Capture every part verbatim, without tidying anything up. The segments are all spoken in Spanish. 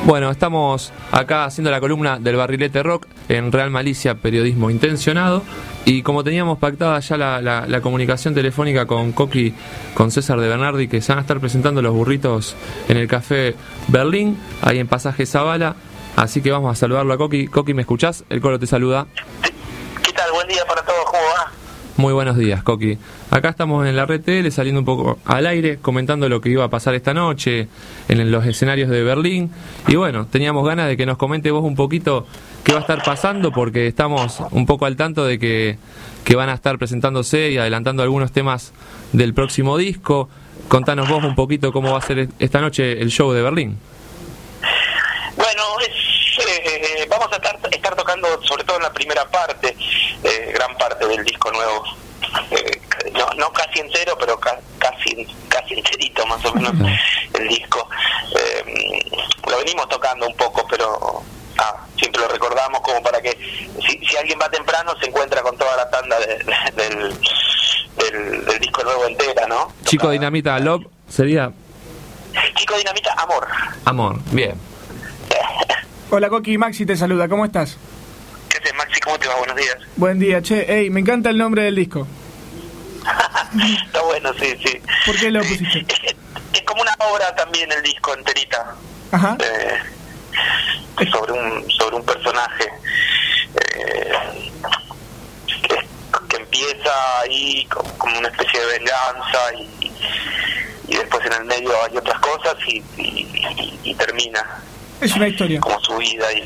Bueno, estamos acá haciendo la columna del Barrilete Rock en Real Malicia, periodismo intencionado. Y como teníamos pactada ya la, la, la comunicación telefónica con Coqui, con César de Bernardi, que se van a estar presentando los burritos en el Café Berlín, ahí en Pasaje Zavala. Así que vamos a saludarlo a Coqui. Coqui, ¿me escuchás? El Colo te saluda. ¿Qué tal? Buen día para todos, ¿cómo va? Muy buenos días, Coqui. Acá estamos en la Red T L saliendo un poco al aire, comentando lo que iba a pasar esta noche en los escenarios de Berlín. Y bueno, teníamos ganas de que nos comente vos un poquito qué va a estar pasando, porque estamos un poco al tanto de que, que van a estar presentándose y adelantando algunos temas del próximo disco. Contanos vos un poquito cómo va a ser esta noche el show de Berlín. Bueno, es, eh, vamos a estar, estar tocando sobre todo en la primera parte, eh, gran parte del disco nuevo. Eh, no, no casi entero, pero ca, casi casi enterito más o menos el disco. Eh, lo venimos tocando un poco, pero ah, siempre lo recordamos como para que si, si alguien va temprano se encuentra con toda la tanda de, de, del, del, del disco nuevo entera, ¿no? Chico Dinamita Love sería... Chico Dinamita Amor. Amor, bien. Hola Coqui, Maxi te saluda, ¿cómo estás? ¿Qué haces, Maxi? ¿Cómo te va? Buenos días. Buen día, che, ey, me encanta el nombre del disco. Está bueno, sí, sí. ¿Por qué lo pusiste? Es, es como una obra también el disco enterita. Ajá. Eh, sobre un sobre un personaje eh, que, que empieza ahí como, como una especie de venganza y, y después en el medio hay otras cosas y, y, y, y termina. Es una historia. Como su vida y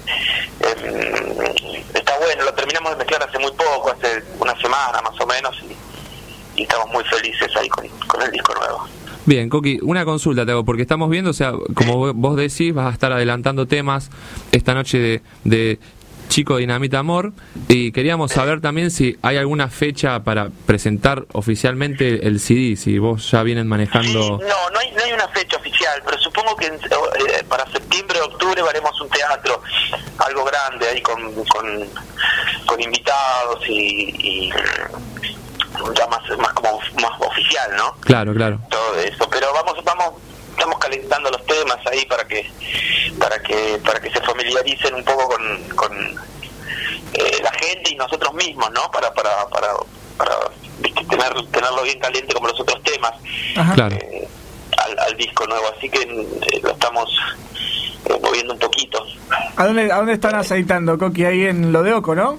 eh, está bueno, lo terminamos de mezclar hace muy poco, hace una semana más o menos y, y estamos muy felices ahí con, con el disco nuevo. Bien, Coqui, una consulta te hago, porque estamos viendo, o sea, como vos decís, vas a estar adelantando temas esta noche de, de Chico Dinamita Amor, y queríamos saber también si hay alguna fecha para presentar oficialmente el C D, si vos ya vienen manejando... Sí, no, no hay, no hay una fecha oficial, pero supongo que eh, para septiembre o octubre haremos un teatro, algo grande ahí con, con, con invitados y... y ya más más como más oficial, ¿no? Claro, claro. Todo eso, pero vamos vamos estamos calentando los temas ahí para que para que para que se familiaricen un poco con con eh, la gente y nosotros mismos, ¿no? Para para para para ¿viste? tener tenerlo bien caliente como los otros temas. Ajá. Claro. Eh, al, al disco nuevo, así que eh, lo estamos eh, moviendo un poquito. ¿A dónde a dónde están aceitando, Coqui? Ahí en lo de Oco, ¿no?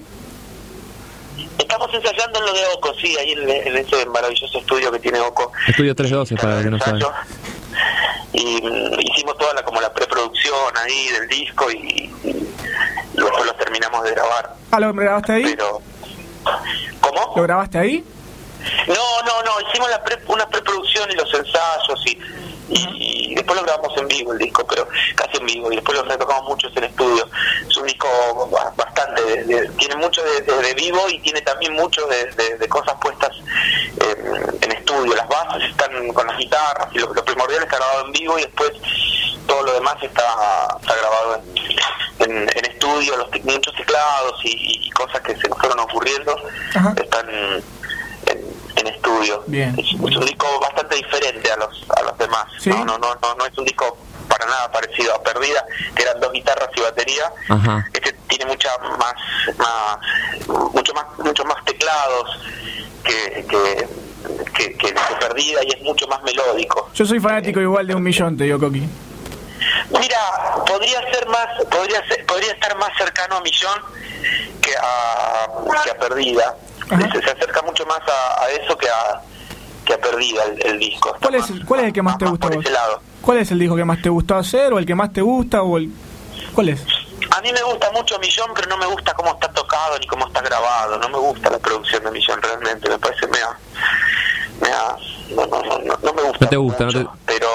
Estamos ensayando en lo de Oco, sí, ahí en, en ese maravilloso estudio que tiene Oco. Estudio trescientos doce, para el que no sabe. Y mm, hicimos toda la como la preproducción ahí del disco y, y, y después lo terminamos de grabar. Ah, ¿lo grabaste ahí? Pero, ¿cómo? ¿Lo grabaste ahí? No, no, no, hicimos la pre, una preproducción y los ensayos y, y, y después lo grabamos en vivo el disco, pero casi en vivo, y después lo retocamos mucho en estudio. Es un disco bastante, de, de, tiene mucho de, de, de vivo y tiene también mucho de, de, de cosas puestas en, en estudio. Las bases están con las guitarras y lo, lo primordial está grabado en vivo y después todo lo demás está, está grabado en, en, en estudio, los muchos teclados y, y cosas que se nos fueron ocurriendo. Ajá. Están En, en estudio. Bien. Es, es un disco bastante diferente a los a los demás. ¿Sí? No, no, no, no, no es un disco para nada parecido a Perdida, que eran dos guitarras y batería. Ajá. Este tiene mucha más, más mucho más, muchos más teclados que que, que, que que Perdida, y es mucho más melódico. Yo soy fanático eh, igual de Un Millón, te digo, Coqui. Mira, podría ser más, podría ser, podría estar más cercano a Millón que a que a Perdida. Se, se acerca mucho más a, a eso que a que a Perdida el, el disco. ¿Cuál es, el, ¿Cuál es el que más, más te gusta? Por ese lado. ¿Cuál es el disco que más te gustó hacer o el que más te gusta o el cuál es? A mí me gusta mucho Millón, pero no me gusta cómo está tocado ni cómo está grabado. No me gusta la producción de Millón realmente. Me parece me ha, me ha, no, no, no, no, no me gusta. No te gusta, mucho, no te... pero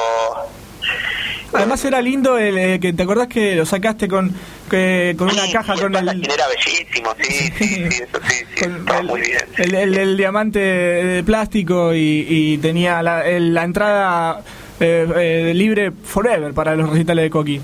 además era lindo el eh, que te acordás que lo sacaste con que, con sí, una caja sí, con el, el era bellísimo, sí, sí, sí, sí, eso sí, sí, estaba el, muy bien. El, el, el diamante de plástico y, y tenía la, el, la entrada eh, eh, libre forever para los recitales de Coqui.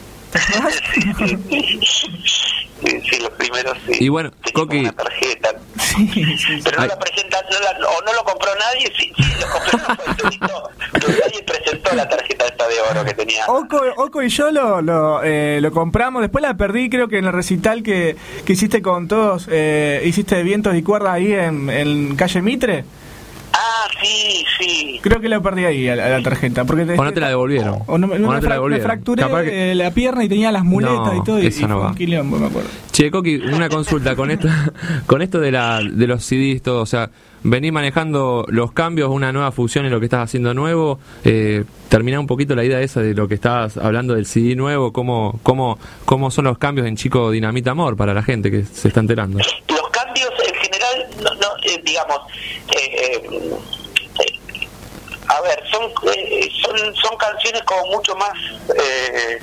sí, sí, sí, los primeros sí. Y bueno, Coqui, una tarjeta. Sí, sí, pero no Ay. la presenta, no la, o no lo compró nadie, sí, sí lo compró, pero nadie presentó gustó la tarjeta esta de oro que tenía. Oco, Oco y yo lo lo, eh, lo compramos, después la perdí, creo que en el recital que, que hiciste con todos, eh, hiciste Vientos y Cuerdas ahí en, en calle Mitre. Ah, sí, sí. Creo que la perdí ahí a la, a la tarjeta. Porque te, o no te la devolvieron. O no, no, o no me, te la fra- devolvieron. me fracturé que... eh, la pierna y tenía las muletas no, y todo. Y, esa y no fue va. un quilombo, me acuerdo. Che, Coqui, una consulta con esto, con esto de la de los C Ds, todo, o sea, venís manejando los cambios, una nueva fusión en lo que estás haciendo nuevo, eh, terminá un poquito la idea esa de lo que estabas hablando del C D nuevo, cómo, cómo, cómo son los cambios en Chico Dinamita Amor para la gente que se está enterando. Los cambios en general, no, no eh, digamos, eh, eh, a ver, son, eh, son son canciones como mucho más eh,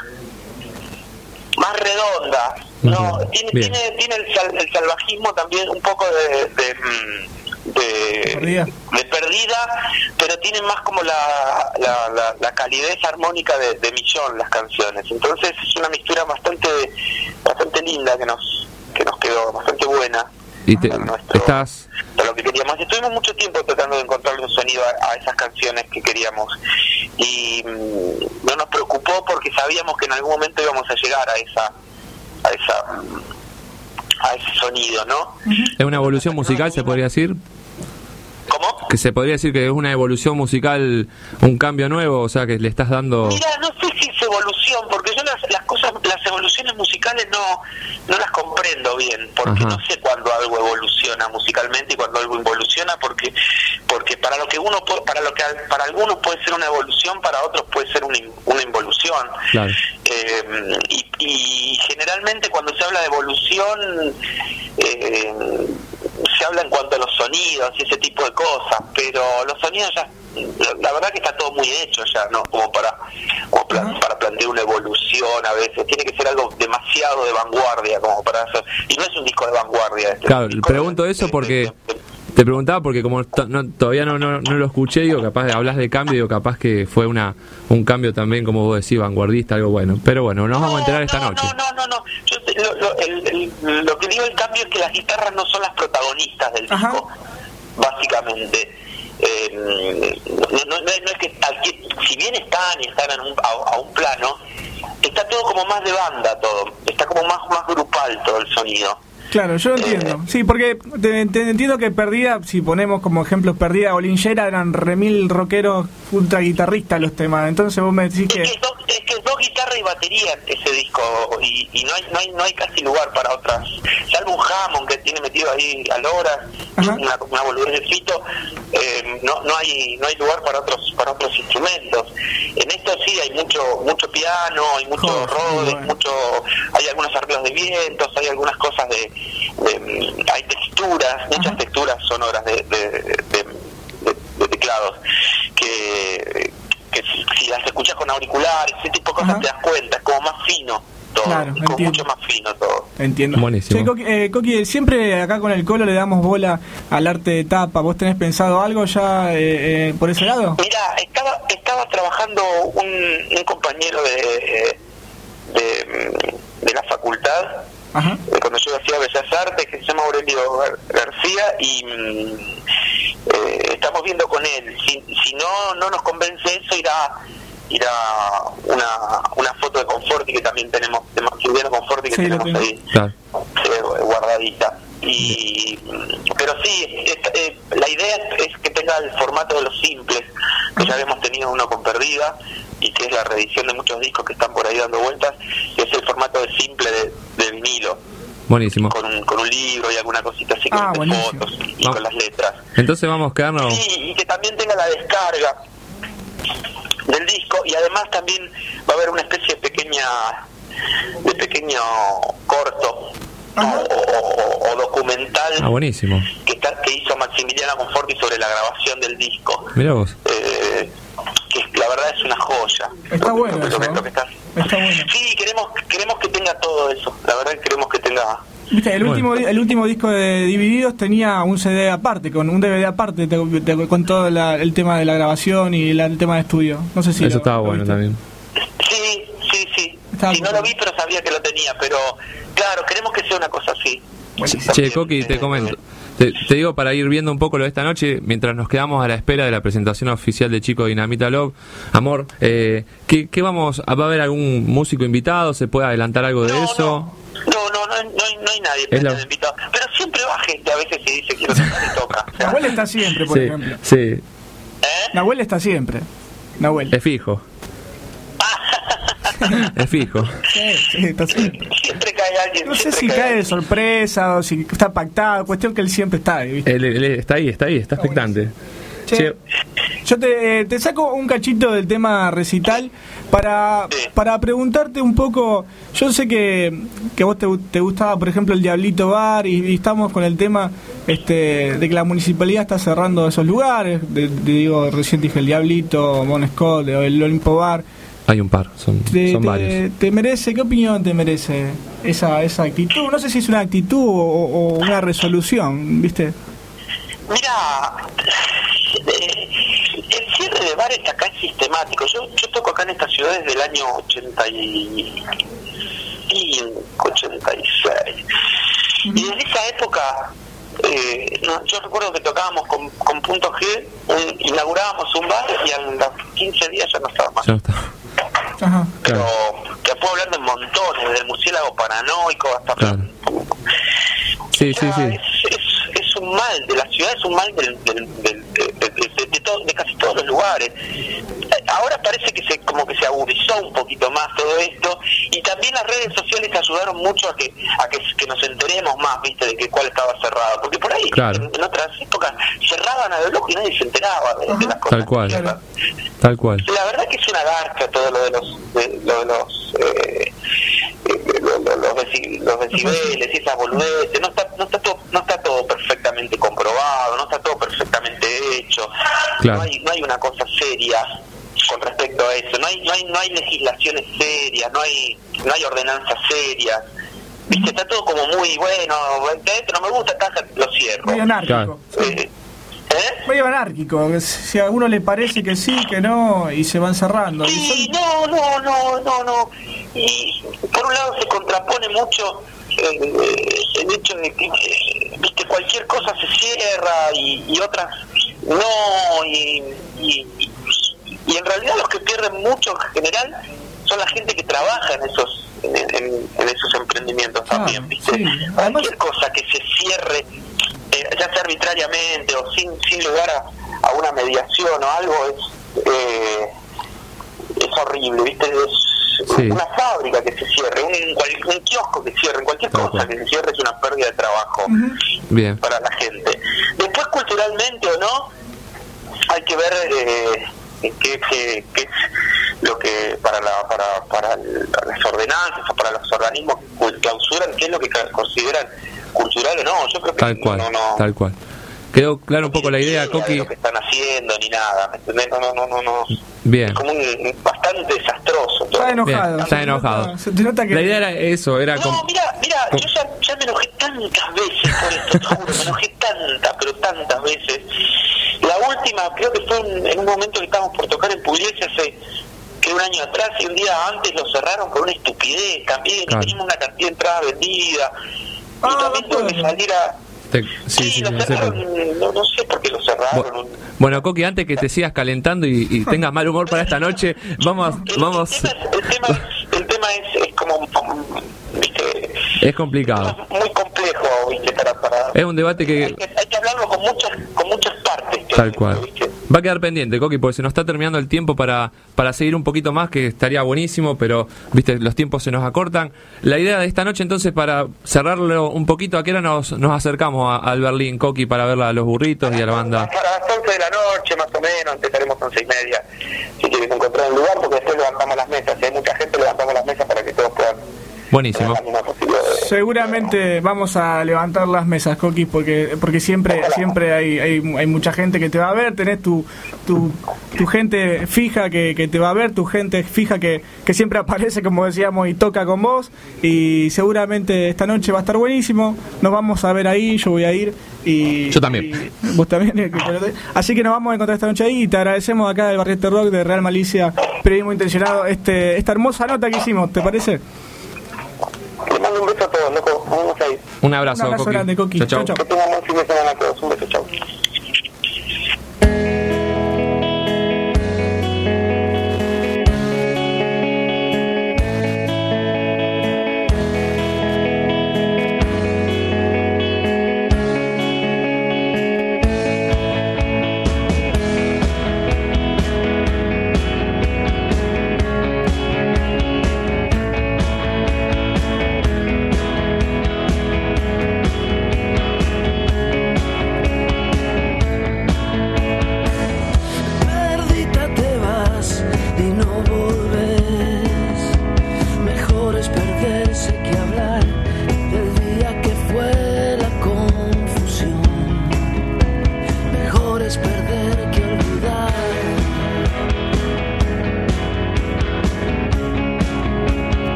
más redondas, no uh-huh. tiene Bien. tiene tiene el, sal, el salvajismo también un poco de de, de, Perdida. de perdida, pero tienen más como la la, la, la calidez armónica de, de Millón las canciones. Entonces es una mixtura bastante bastante linda que nos que nos quedó, bastante buena. Y te, nuestro, estás... lo que queríamos. Estuvimos mucho tiempo tratando de encontrar un sonido a, a esas canciones que queríamos y mmm, no nos preocupó porque sabíamos que en algún momento íbamos a llegar a esa a esa a ese sonido, ¿no? ¿Es una evolución musical, se podría decir? ¿Cómo? Que se podría decir que es una evolución musical, un cambio nuevo, o sea, que le estás dando... Mira, no sé si es evolución, porque yo las, las cosas, las evoluciones musicales no no las comprendo bien, porque Ajá. no sé cuándo algo evoluciona musicalmente y cuándo algo involuciona, porque porque para lo que uno puede, para lo que para algunos puede ser una evolución, para otros puede ser una, una involución. Claro. Eh, y, y generalmente cuando se habla de evolución eh, se habla en cuanto a los sonidos y ese tipo de cosas, pero los sonidos ya, la verdad que está todo muy hecho ya, ¿no? Como para como plan, para plantear una evolución a veces, tiene que ser algo demasiado de vanguardia como para hacer, y no es un disco de vanguardia. Este Claro, disco pregunto de, eso de, porque... de, de, Te preguntaba porque como to, no, todavía no, no, no lo escuché, digo, capaz hablas de cambio, digo, capaz que fue una un cambio también, como vos decís, vanguardista, algo bueno. Pero bueno, nos no, vamos a enterar no, esta noche. No, no, no, no. Yo, lo, lo, el, el, lo que digo el cambio es que las guitarras no son las protagonistas del Ajá. disco, básicamente. Eh, no, no, no es que, si bien están y están en un, a, a un plano, está todo como más de banda, todo. Está como más, más grupal todo el sonido. Claro, yo entiendo. Sí, porque te, te entiendo que Perdida, si ponemos como ejemplo Perdida o Linchera, eran remil rockeros ultra guitarristas los temas. Entonces vos me decís que... Es que es dos, es que es dos guitarras y batería ese disco, y, y no hay no hay no hay casi lugar para otras. Salvo un Hammond que tiene metido ahí a Lora, una, una boludez de Fito, eh, no no hay no hay lugar para otros para otros instrumentos. En esto sí hay mucho mucho piano, hay mucho oh, rodes, bueno. mucho, hay algunos arreglos de vientos, hay algunas cosas de, de hay texturas, muchas Ajá. texturas sonoras de, de, de, de, de teclados que que si, si las escuchas con auriculares, ese tipo de cosas, Ajá. te das cuenta, es como más fino todo, Claro, es como entiendo. mucho más fino todo. Entiendo. Buenísimo. Che, Coqui, eh, Coqui, siempre acá con el Colo le damos bola al arte de tapa. ¿Vos tenés pensado algo ya eh, eh, por ese lado? Mira, estaba estaba trabajando un, un compañero de, de de la facultad, Ajá. de cuando yo hacía Bellas Artes, que se llama Aurelio Gar- García, y mm, eh, estamos viendo con él. Si, si no no nos convence eso, irá irá una una foto de Conforti que también tenemos, de Maximiliano Conforti que Sí, lo tenemos tengo. ahí Claro. eh, guardadita. Y pero sí, es, eh, la idea es que tenga el formato de los simples, que ya habíamos tenido uno con Perdida, y que es la reedición de muchos discos que están por ahí dando vueltas, que es el formato de simple de, de vinilo, Buenísimo. con un, con un libro y alguna cosita así, con Ah, estas buenísimo. fotos y, y Ah. con las letras. Entonces vamos a quedarnos... Sí, y que también tenga la descarga del disco, y además también va a haber una especie de pequeña de pequeño corto, ¿no? Ajá. o, o, o documental Ah, buenísimo. que, está, que hizo Maximiliano Conforti sobre la grabación del disco, Mirá vos. eh, que la verdad es una joya. Está Lo- bueno lo que- eso, lo que- ¿no? lo que está- Está bueno. Sí, queremos queremos que tenga todo eso, la verdad que queremos que tenga. Viste, el Bueno. último el último disco de Divididos tenía un C D aparte, con un D V D aparte, te- te- con todo la, el tema de la grabación y la, el tema de estudio. No sé si Eso lo- estaba lo bueno viste. también. Sí, sí, sí. Está Sí, no bueno. lo vi, pero sabía que lo tenía, pero claro, queremos que sea una cosa así. Buenísimo. Che, Coqui, te comento. Te, te digo, para ir viendo un poco lo de esta noche, mientras nos quedamos a la espera de la presentación oficial de Chico Dinamita Love, amor, eh, ¿qué, qué vamos, ¿va a haber algún músico invitado? ¿Se puede adelantar algo de no, eso? No, no, no, no, hay, no hay nadie es la... invitado. Pero siempre va gente, a veces se dice quiero tocar y toca. O sea, Nahuel está siempre, por sí, ejemplo. Sí. ¿Eh? Nahuel está siempre. Nahuel. Es fijo. Es fijo. Sí, sí, está siempre. Siempre cae alguien. No sé si cae de sorpresa o si está pactado, cuestión que él siempre está ahí, ¿viste? Él, él está ahí, está ahí, está expectante. Che, yo te, te saco un cachito del tema recital para, para preguntarte un poco. Yo sé que, que a vos te, te gustaba, por ejemplo, el Diablito Bar y, y estamos con el tema este de que la municipalidad está cerrando esos lugares. De, de, digo, recién dije el Diablito, Bon Scott, el Olimpo Bar. Hay un par, son, te, son te, varios. ¿Te merece, qué opinión te merece esa, esa actitud? No sé si es una actitud o, o una resolución, ¿viste? Mira, eh, el cierre de bares acá es sistemático. Yo, yo toco acá en esta ciudad desde el año ochenta y cinco, ochenta y seis. Uh-huh. Y desde esa época, eh, no, yo recuerdo que tocábamos con, con Punto G, un, inaugurábamos un bar y a los quince días ya no estaba más. Ya no está. Ajá. Pero Claro. te puedo hablar de montones, desde el murciélago paranoico hasta... Claro. Sí, sí, sí. Es, es, es un mal de la ciudad, es un mal del, del, del, de, de, de, de, todo, de casi todos los lugares. Ahora parece que se como que se agudizó un poquito más todo esto, y también las redes sociales ayudaron mucho a que a que, que nos enteremos más, viste, de que cuál estaba cerrado, porque por ahí claro. en, en otras épocas cerraban a lo loco y nadie se enteraba de, de las cosas. Tal cual, claro. Tal cual. La verdad que es una garcha todo lo de los de, lo de los eh, eh, lo, lo, los, deci, los decibeles y esas boludeces. No está no está todo no está todo perfectamente comprobado, no está todo perfectamente hecho. Claro. No hay no hay una cosa seria con respecto a eso. No hay no hay no hay legislaciones serias, no hay no hay ordenanzas serias. Viste, está todo como muy bueno, esto no me gusta, caja, lo cierro. Muy anárquico. Claro. Eh, ¿Eh? Medio anárquico, si a uno le parece que sí, que no, y se van cerrando. Sí, no, no, no, no, no. Y por un lado se contrapone mucho eh, el hecho de que, eh, viste, cualquier cosa se cierra y, y otras no, y, y, y, y en realidad los que pierden mucho en general son la gente que trabaja en esos en, en, en esos emprendimientos ah, también, viste. Sí. Cualquier Además, cosa que se cierre, eh, ya sea arbitrariamente o sin sin lugar a, a una mediación o algo, es eh, es horrible, viste. Es sí. Una fábrica que se cierre, un, un kiosco que cierre, cualquier cosa okay. que se cierre es una pérdida de trabajo uh-huh. Bien. Para la gente. Después, culturalmente o no, hay que ver eh, qué, qué, qué es lo que para la para para las ordenanzas o para los organismos que clausuran, qué es lo que consideran cultural o no. Yo creo que tal cual, no, no, tal cual. Quedó claro un poco la idea, Coqui. De lo que están haciendo ni nada, ¿me entendés? No, no, no, no, no. Bien. Es como un, un bastante desastroso. Todo. Está enojado. Bien, está enojado. Se te nota que... La idea era eso, era no, como... mira, mira, yo ya, ya me enojé tantas veces por esto, te juro, me enojé tantas, pero tantas veces. La última, creo que fue un, en un momento que estábamos por tocar en Pugliese hace que un año atrás, y un día antes lo cerraron por una estupidez también, claro. Y teníamos una cantidad de entradas vendidas, y ah, también tuve que salir a... Te, sí, sí, sí, lo cerraron, no, no sé por qué lo cerraron. Bueno, bueno, Coqui, antes que te sigas calentando y, y tengas mal humor para esta noche, vamos... El, vamos... el tema, es, el tema, es, el tema es, es como... ¿viste? Es complicado. Es muy complejo, ¿viste? Para, para, es un debate que... Hay que, hay que hablarlo con muchas, con muchas partes. Tal cual. ¿Viste? Va a quedar pendiente, Coqui, porque se nos está terminando el tiempo para, para seguir un poquito más, que estaría buenísimo, pero viste, los tiempos se nos acortan. La idea de esta noche, entonces, para cerrarlo un poquito, ¿a qué hora nos, nos acercamos a, al Berlín, Coqui, para ver a los burritos y a la banda? Para las once de la noche, más o menos, empezaremos a once y media, si quieres encontrar un lugar, porque después levantamos las mesas. Si hay mucha gente, levantamos las mesas para que todos puedan... Buenísimo. Seguramente vamos a levantar las mesas, Coqui, porque porque siempre siempre hay, hay hay mucha gente que te va a ver, tenés tu tu, tu gente fija que, que te va a ver, tu gente fija que, que siempre aparece, como decíamos, y toca con vos, y seguramente esta noche va a estar buenísimo. Nos vamos a ver ahí, yo voy a ir y yo también. Y vos también. Así que nos vamos a encontrar esta noche ahí y te agradecemos acá del Barriete Rock de Real Malicia, Periodismo Intencionado, este esta hermosa nota que hicimos, ¿te parece? Le mando un beso a todos, loco. Vamos a ir. Un abrazo, un abrazo Coqui. grande, Coqui. Chau, chau. Que tengan un fin de semana. suerte, chau.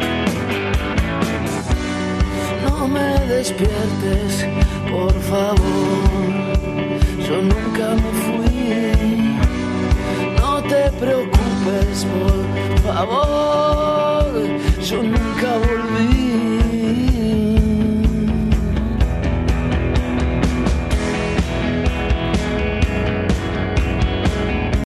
despiertes, por favor.